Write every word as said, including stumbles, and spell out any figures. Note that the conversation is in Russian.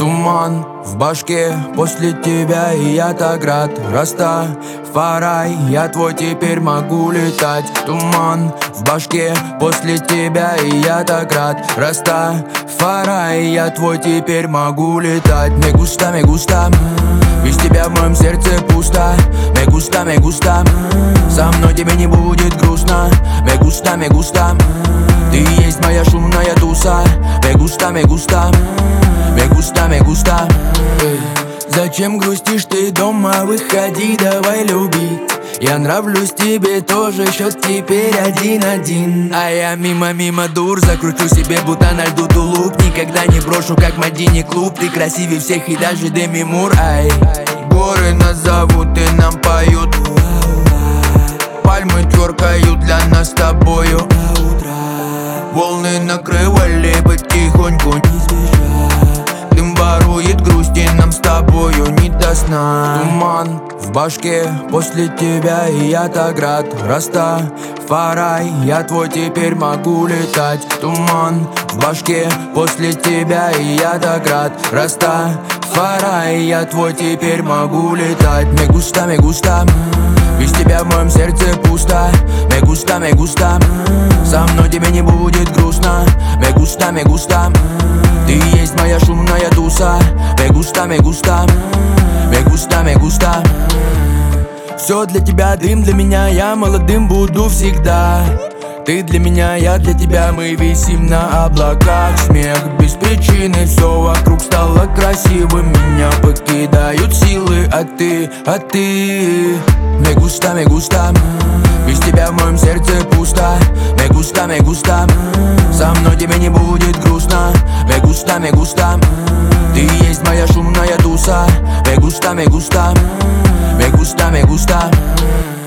Туман в башке после тебя, и я так рад. Растафарай, я твой, теперь могу летать. Туман в башке после тебя, и я так рад. Растафарай, я твой, теперь могу летать. Me gusta, me gusta, без тебя в моем сердце пусто. Me gusta, me gusta, со мной тебе не будет грустно. Me gusta, me gusta, ты есть моя шумная туса. Me gusta, me gusta, me gusta, me gusta. Эй. Зачем грустишь ты дома? Выходи, давай любить. Я нравлюсь тебе тоже, счет теперь один-один. А я мимо-мимо дур, закручу себе будто на льду тулуп. Никогда не брошу, как Мадини клуб. Ты красивее всех и даже Деми Мур. Ай. Горы нас зовут и нам поют. Пальмы тверкают для нас с тобою. Волны накрывали потихоньку. Дым ворует грусти, нам с тобою не до сна. Туман в башке после тебя, и я так рад. Растафарай, я твой, теперь могу летать. Туман в башке после тебя, и я так рад. Растафарай, я твой, теперь могу летать. Me gusta, me gusta, без тебя в моем сердце пусто. Me gusta, me gusta, со мной тебе не будет грустно. Me gusta, me gusta, ты есть моя шумная туса. Me gusta, me gusta, me gusta, me gusta. Все для тебя дым, для меня я молодым буду всегда. Ты для меня, я для тебя, мы висим на облаках. Смех без причины, все вокруг стало красивым. Меня покидают силы, а ты, а ты. Me gusta, me gusta, без тебя в моем сердце пусто. Me gusta, me gusta, со мной тебе не будет грустно. Me gusta, me gusta, ты есть моя шумная туса. Me gusta, me gusta, me gusta, me gusta.